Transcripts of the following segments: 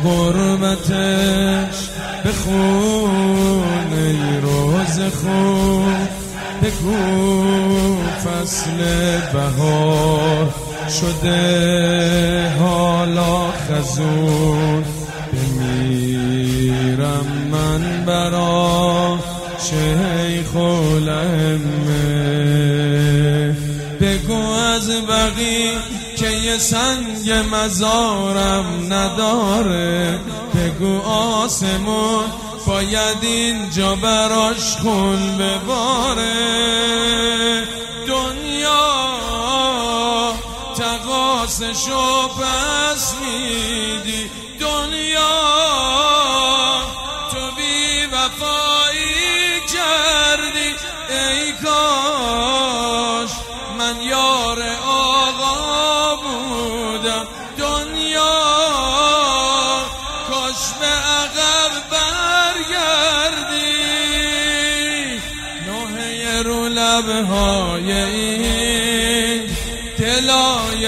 غربتش بخون ای روز خوب، بگو فصل بهار شده حالا خزون، بمیرم من برا شیخ الائمه. بگو از بقی که یه سنگ مزارم نداره، بگو آسمون باید اینجا براش خون بباره. دنیا تقاصشو پس میدی، دنیا تو بی وفایی کردی، ای کاش من یار آقا بودم. دنیا کاش به عقب برگردی، نوحه رو لبهای این دلای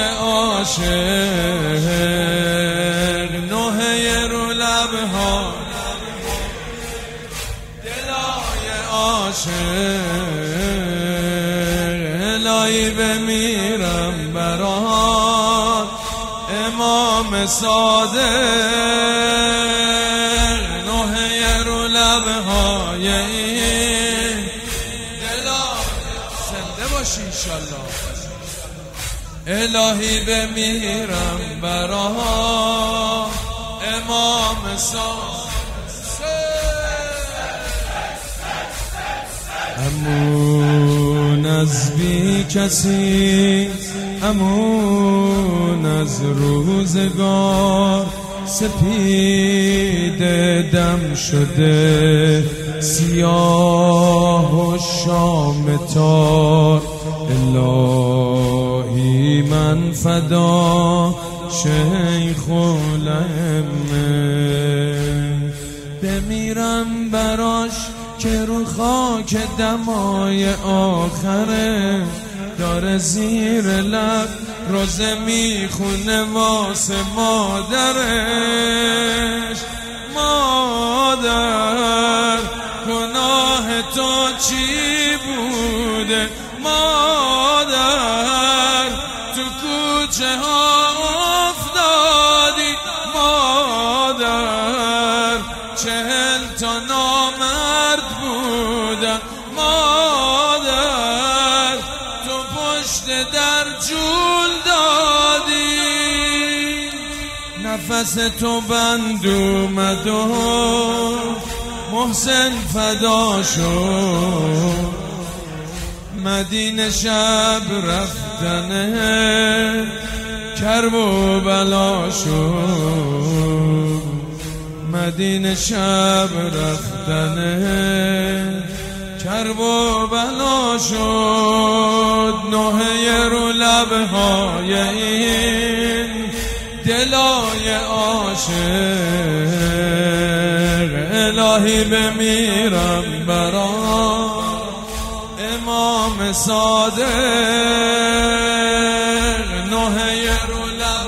عاشق، نوحه رو لبهای دلای عاشق. الهی بمیرم برات امام صادق، نوحه رو لبهای این دلای زنده باشی انشالله. الهی بمیرم برات امام صادق. امون از بی کسی، امون از روزگار، سپید دم شده سیاه و شام تار. الهی من فدا شیخ الائمه، بمیرم براش که رو خاک دمای آخره، داره زیر لب روزه میخونه واسه مادرش. مادر گناه تو چی بوده، مادر تو کوچه ها افتادی، مادر 40 تا نامرد بودن، مادر تو پشت در جول دادی، نفس تو بند اومد و محسن فدا شد. مدینه شب رفتنه کرب و بلا شد، مدینه شب رفتنه کرب و بلا شد. نوحه رو لبهای این دلای عاشق، الهی بمیرم برا امام صادق، نوحه رو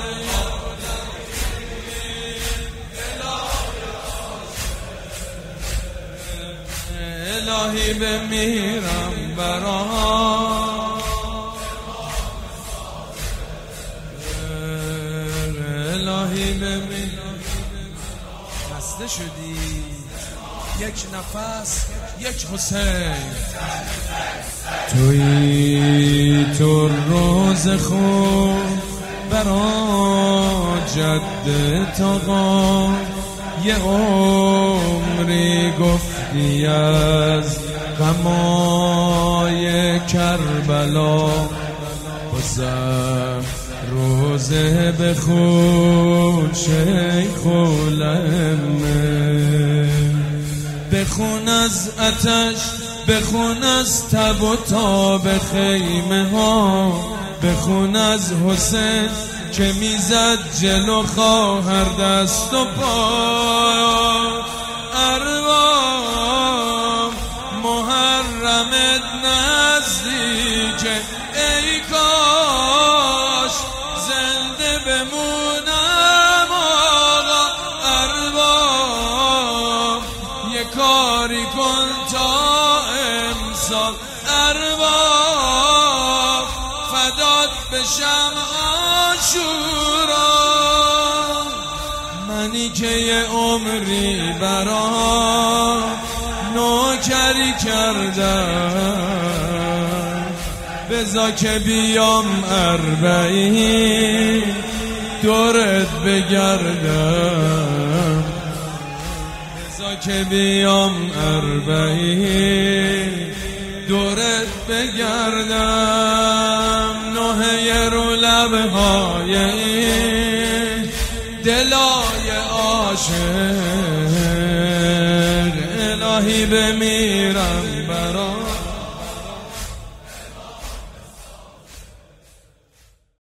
الهی بمیرم برا الهی بمیرم. خسته شدی؟ یک نفس یک حسین، تویی تو روز خوب برا جد تاقا، یه عمری گفتی از غمای کربلا، بازم روزه بخون شیخ الائمه، بخون از آتش، بخون از تب و تاب خیمه ها، بخون از حسین که میزد جلو خواهر دست و پا. ارباب محرمت نزدیکه، ای کاش زنده بمونم آقا. عاشورا، منی که یه عمری برا نوکری کردم، بذار که بیام اربعین دورت بگردم، بذار که بیام اربعین دورت بگردم. نوحه رو لبهای این دلای عاشق، الهی بمیرم